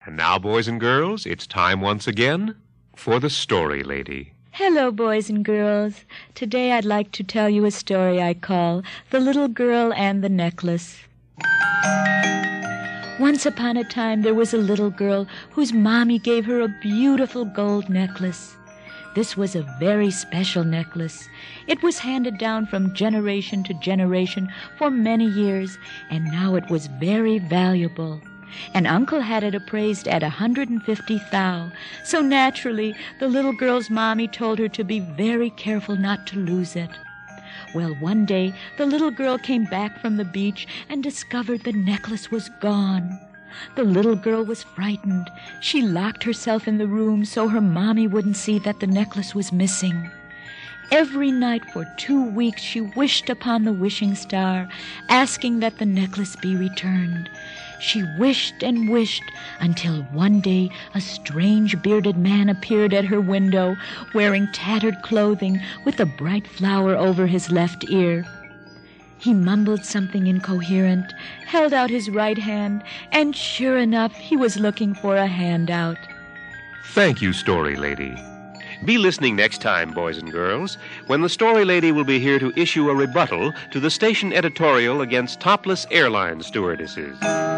And now, boys and girls, it's time once again for the Story Lady. Hello, boys and girls. Today I'd like to tell you a story I call The Little Girl and the Necklace. Once upon a time there was a little girl whose mommy gave her a beautiful gold necklace. This was a very special necklace. It was handed down from generation to generation for many years, and now it was very valuable. An uncle had it appraised at 150 thou, so naturally the little girl's mommy told her to be very careful not to lose it. Well, one day the little girl came back from the beach and discovered the necklace was gone. The little girl was frightened. She locked herself in the room so her mommy wouldn't see that the necklace was missing. Every night for 2 weeks she wished upon the wishing star, asking that the necklace be returned. She wished and wished until one day a strange bearded man appeared at her window, wearing tattered clothing with a bright flower over his left ear. He mumbled something incoherent, held out his right hand, and sure enough, he was looking for a handout. Thank you, Story Lady. Be listening next time, boys and girls, when the Story Lady will be here to issue a rebuttal to the station editorial against topless airline stewardesses.